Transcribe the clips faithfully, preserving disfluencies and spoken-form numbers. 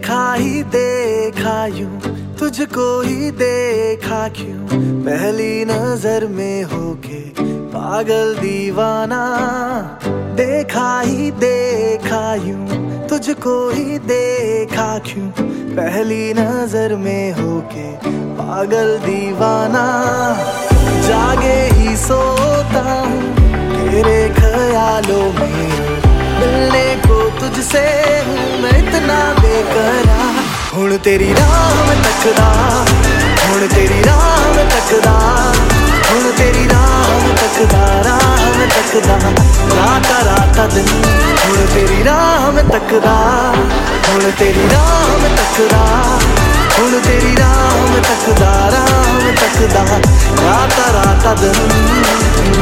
देखा ही देखा यूं, तुझको ही देखा क्यों, पहली नजर में होके पागल दीवाना। देखा ही देखा यूं, तुझको ही देखा क्यों, पहली नजर में होके पागल दीवाना। जागे ही सोता हूँ तेरे ख्यालों में, मिलने को तुझसे हूँ मैं इतना बेकरार। हुण तेरी राह में तकदा, हुण तेरी राह में तकदा, हुण तेरी राह में तकदा, राह में तकदा, राता राता दिन। हुण तेरी राह में तकदा, हुण तेरी राह में तकदा, हुण तेरी राह में तकदा, राह में तकदा, राता राता दिन।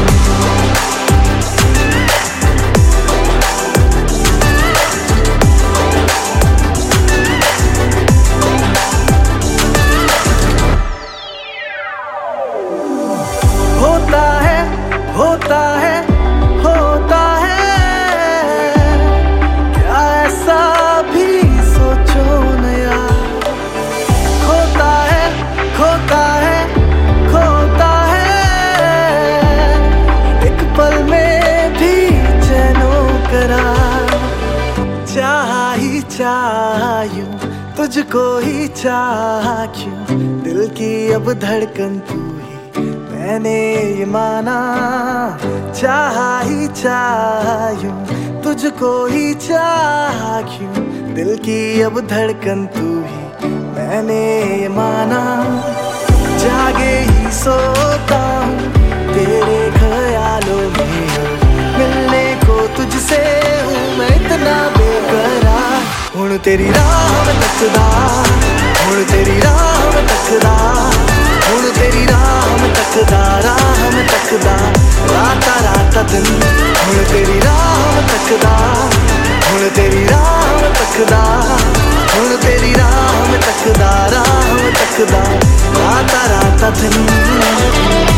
होता है होता है होता है, क्या ऐसा भी सोचो न यार। खोता है खोता है खोता है, एक पल में भी चैनो करार। चाहा ही चाहा यूं, तुझको ही चाहा क्यों, दिल की अब धड़कन तू ही मैंने ये माना। चाहा ही चाहा यूं, तुझको ही चाहा क्यों, दिल की अब धड़कन तू ही मैंने ये माना। जागे ही सोता हूँ तेरे ख्यालों में, मिलने को तुझसे हूँ मैं इतना बेकरार। हुण तेरी राह में तकदा, हुण तेरी राह में तकदा, हुण तेरी राह में तकदा, राह में तकदा, राता राता दिन। हुण तेरी राह में तकदा, हुण तेरी राह में तकदा, हुण तेरी राह में तकदा, राह में तकदा, राता राता दिन।